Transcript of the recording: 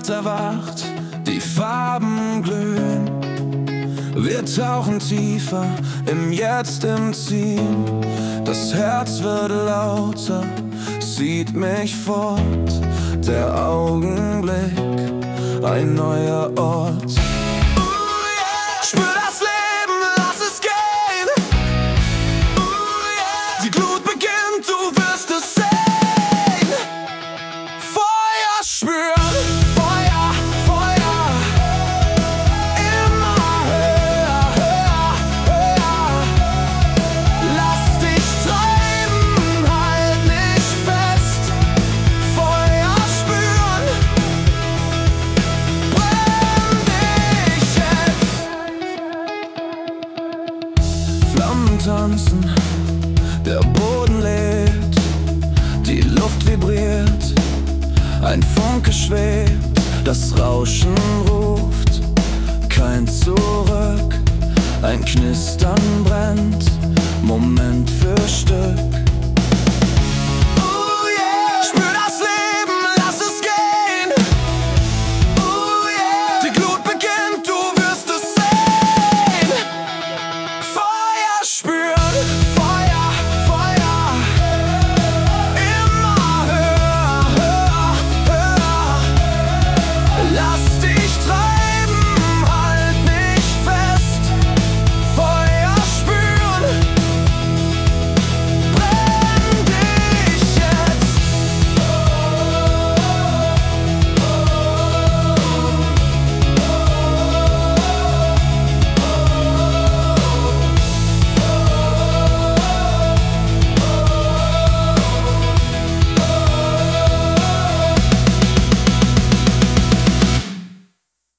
Nacht erwacht, die Farben glühen. Wir tauchen tiefer im Jetzt, im Ziel. Das Herz wird lauter, zieht mich fort. Der Augenblick, ein neuer Ort. Spür das Leben, lass es gehen. Die Glut beginnt, du wirst es sehen. Feuer spüren, Feuer, Feuer. Immer höher, höher, höher. Lass dich treiben, halt nicht fest. Feuer spüren, brenn dich jetzt. Flammen tanzen, der Boden lebt, die Luft vibriert, ein Funke schwebt, das Rauschen ruft, kein Zurück, ein Knistern brennt, Moment für Stück.